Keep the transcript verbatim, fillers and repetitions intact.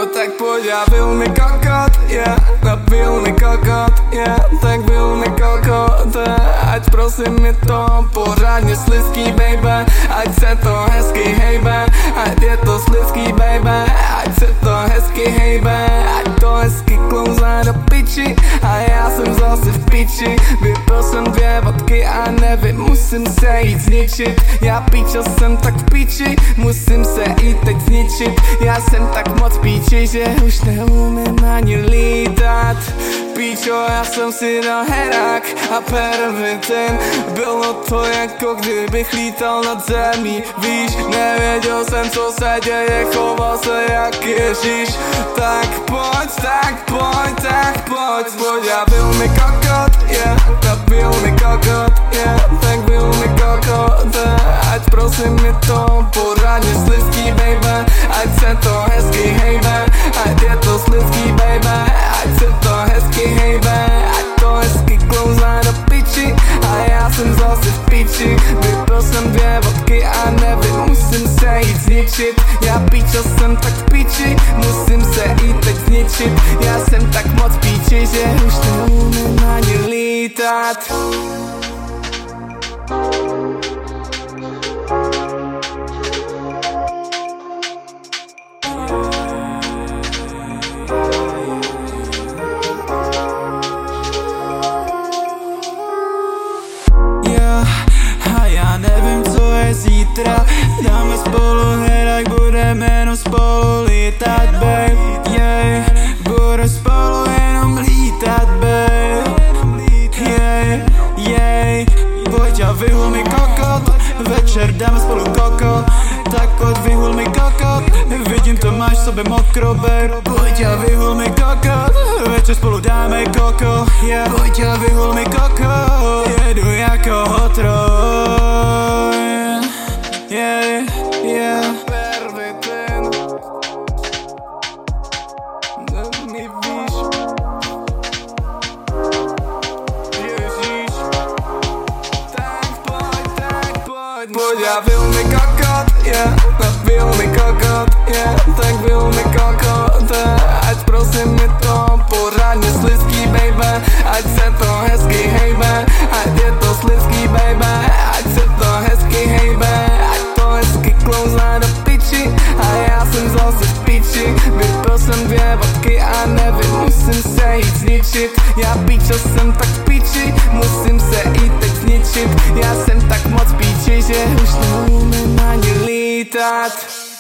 tak pojď a byl mi kokot, yeah. A byl mi kokot, yeah. Tak byl mi kokot, ať prosím je to pořádně slizký, baby. Ať se to hezky hejbe, ať je to slizký, baby. Ať se to hezky hejbe, ať to hezky klouzá do piči. A já jsem zase v piči, vypil jsem dvě vodky a nevím, musím se jít zničit. Já píčo jsem tak v piči, musím se i teď zničit. Já jsem tak moc píči, že už neumím ani lítat. Píčo, já jsem si dal herák a pervitin. Bylo to jako kdybych lítal nad zemí. Víš, nevěděl jsem, co se děje, choval se jak Ježíš. Tak pojď, tak pojď, tak pojď, pojď a byl mi kokot, yeah. Tak byl mi kokot, yeah. Tak byl mi kokot, ať prosím je to pořádně slizký, baby. Ať se to hezky hejbe, ať je to slizký, baby. Ať se to hezky hejbe, ať to hezky klouzá do piči. A já jsem zase v piči, vypil jsem dvě vodky a nevím, musím se jít zničit. Já píčo jsem tak v piči, musím se i teď zničit. Já jsem tak moc píči, že už neumím ani lítat. Nevím, co je zítra, dáme spolu hrát, budeme jenom spolu lítat, babe, yeah. Bude spolu jenom lítat, babe, yeah, yeah. Pojď a vyhul mi kokot, večer dáme spolu koko. Tak pojď vyhul mi kokot, vidím to máš v sobě mokro, babe. Pojď a vyhul mi kokot, večer spolu dáme koko, yeah. Pojď a vyhul mi kokot, jedu jako hotroj, yeah, yeah. Pervitin, mi víš, Ježíš. Tak pojď, tak pojď, pojď a byl mi kokot, yeah. Byl mi kokot, yeah. Tak byl mi kokot, ať prosím je to pořádně slizký, baby. Ať se to hezky hejbe, ať je to slizký, baby. Ať se to hezky hejbe, ať to hezky klouzá do piči. A já jsem zase v piči, vypil jsem dvě vodky a nevím, musím se jít zničit. Já píčo jsem tak v piči, musím se i teď zničit. Já jsem tak moc píči, že už neumím ani lítat.